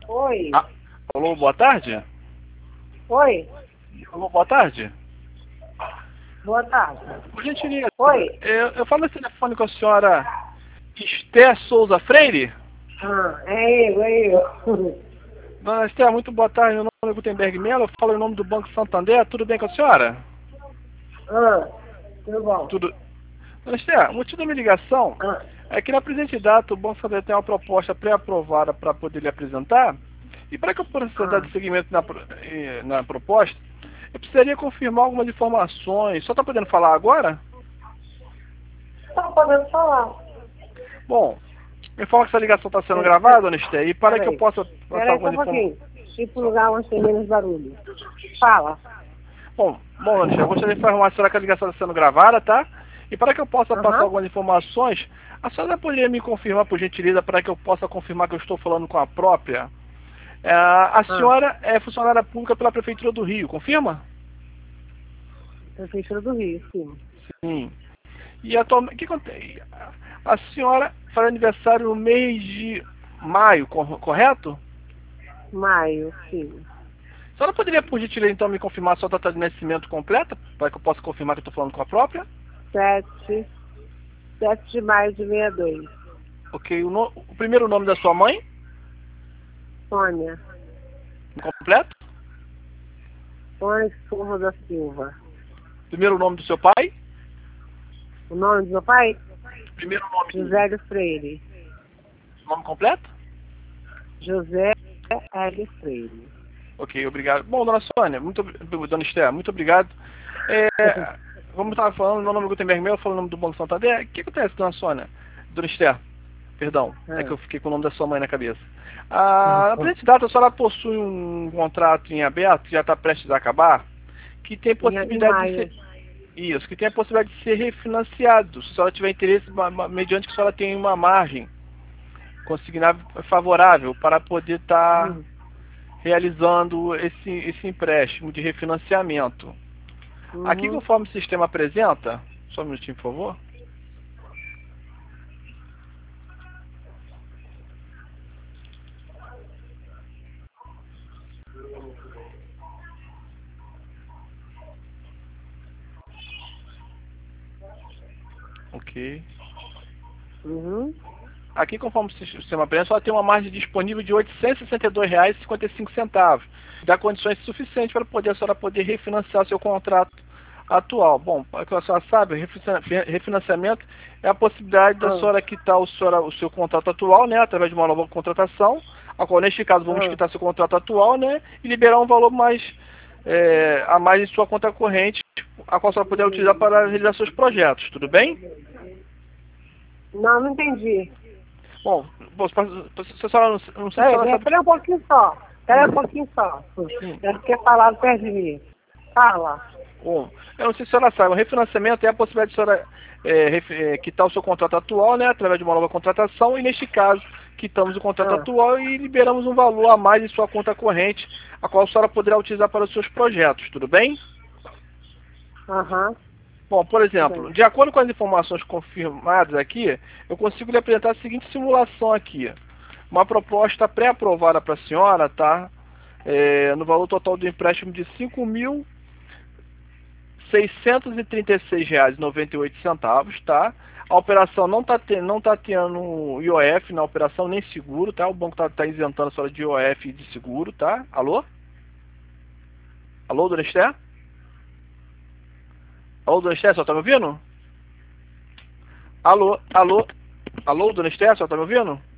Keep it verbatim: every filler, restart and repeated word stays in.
Oi. Ah, alô, boa tarde? Oi. Alô, boa tarde? Boa tarde. Por gentileza, Oi. eu, eu falo no telefone com a senhora Esther Souza Freire? Ah, é eu, é eu. Dona Esther, muito boa tarde. Meu nome é Gutenberg Mello, eu falo em nome do Banco Santander. Tudo bem com a senhora? Ah, tudo bom? Tudo. Dona Esther, o motivo da minha ligação Ah, é que na presente data o Banco Santander tem uma proposta pré-aprovada para poder lhe apresentar. E para que eu possa dar ah. de seguimento na, pro- eh, na proposta, eu precisaria confirmar algumas informações. Só está podendo falar agora? Tá podendo falar. Bom, me fala que essa ligação está sendo Pera- gravada, pera- Dona Esther, e para que eu Peraí. possa passar Peraí só algumas um informações. pouquinho. Ir pro lugar onde tem menos barulho. Fala. Bom, bom, Dona Esther, eu gostaria de informar a senhora que a ligação está sendo gravada, tá? E para que eu possa passar Aham. algumas informações, a senhora poderia me confirmar, por gentileza, para que eu possa confirmar que eu estou falando com a própria? É, a Ah, senhora é funcionária pública pela Prefeitura do Rio, confirma? Prefeitura do Rio, sim. Sim. E atualmente, o que acontece? A senhora faz aniversário no mês de maio, cor- correto? Maio, sim. A senhora poderia, por gentileza, então, me confirmar a sua data de nascimento completa, para que eu possa confirmar que eu estou falando com a própria? Sete. Sete de maio de sessenta e dois. Ok, o, no- o primeiro nome da sua mãe, Sônia. completo? Sônia Surro da Silva. Primeiro nome do seu pai? O nome do meu pai? Primeiro nome dele. José L. Freire. Nome completo? José L. Freire. Ok, obrigado. Bom, dona Sônia, muito, obri- dona Esther, muito obrigado. É, como eu estava falando, meu nome é Gutenberg Melo, eu falo o nome do Banco Santander. O que acontece, dona Sônia? Dona Esther, perdão, é que eu fiquei com o nome da sua mãe na cabeça. Ah, na presente data, a senhora possui um contrato em aberto, que já está prestes a acabar, que tem Em, em possibilidade de maio. ser... Isso, que tem a possibilidade de ser refinanciado, se a senhora tiver interesse, ma- ma- mediante que a senhora tenha uma margem consignável favorável para poder estar Uhum. realizando esse, esse empréstimo de refinanciamento. Aqui, Uhum. conforme o sistema apresenta, só um minutinho, por favor. Ok. Uhum. Aqui, conforme o sistema apresenta, só tem uma margem disponível de oitocentos e sessenta e dois reais e cinquenta e cinco centavos. Dá condições suficientes para poder, a senhora poder refinanciar seu contrato atual. Bom, para que a senhora sabe, refinanciamento é a possibilidade da Ah, senhora quitar o, senhora, o seu contrato atual, né, através de uma nova contratação, a qual, neste caso, vamos ah. quitar seu contrato atual, né, e liberar um valor mais é, a mais em sua conta corrente, a qual a senhora poder utilizar para realizar seus projetos, tudo bem? Não, não entendi. Bom, bom, se a senhora não, não sei se a Peraí, senhora peraí sabe. peraí um pouquinho só. Peraí um pouquinho só. Sim. É porque falaram perto de mim. Fala. Bom, eu não sei se a senhora sabe, o refinanciamento é a possibilidade de a senhora é, ref- é, quitar o seu contrato atual, né, através de uma nova contratação, e neste caso, quitamos o contrato Ah, atual e liberamos um valor a mais em sua conta corrente, a qual a senhora poderá utilizar para os seus projetos, tudo bem? aham, Bom, por tudo exemplo, bem. de acordo com as informações confirmadas aqui, eu consigo lhe apresentar a seguinte simulação aqui. Uma proposta pré-aprovada para a senhora, tá? É, no valor total do empréstimo de cinco mil seiscentos e trinta e seis reais e noventa e oito centavos, tá? A operação não está te, não tá tendo I O F na operação, nem seguro, tá? O banco está tá isentando a senhora de I O F e de seguro, tá? Alô? Alô, dona Esther? Alô, dona Esther, só tá me ouvindo? Alô, alô, alô, dona Esther, só tá me ouvindo?